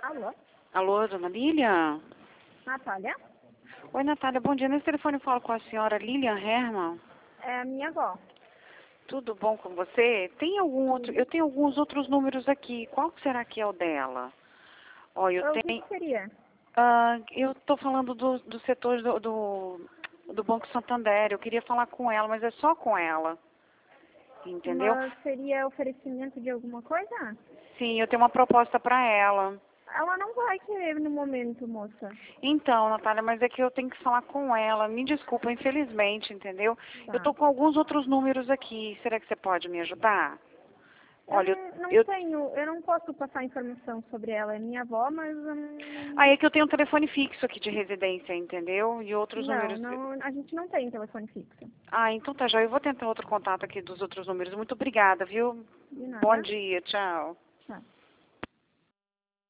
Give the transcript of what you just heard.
Alô? Alô, dona Lilian? Natália? Oi, Natália, bom dia. Nesse telefone eu falo com a senhora Lilian Herman. É a minha avó. Tudo bom com você? Tem algum outro? Eu tenho alguns outros números aqui. Qual será que é o dela? Ó, eu O que tenho. que seria? Eu estou falando do setor do Banco Santander. Eu queria falar com ela, mas é só com ela. Entendeu? Mas seria oferecimento de alguma coisa? Sim, eu tenho uma proposta para ela. Ela não vai querer no momento, moça. Então, Natália, mas é que eu tenho que falar com ela. Me desculpa, infelizmente, entendeu? Eu Tá. tô com alguns outros números aqui. Será que você pode me ajudar? Eu Olha, não tenho, eu não posso passar informação sobre ela. É minha avó, mas é que eu tenho um telefone fixo aqui de residência, entendeu? E outros números. não, a gente não tem telefone fixo. Então tá, já eu vou tentar outro contato aqui dos outros números. Muito obrigada, viu? De Bom nada. dia, tchau.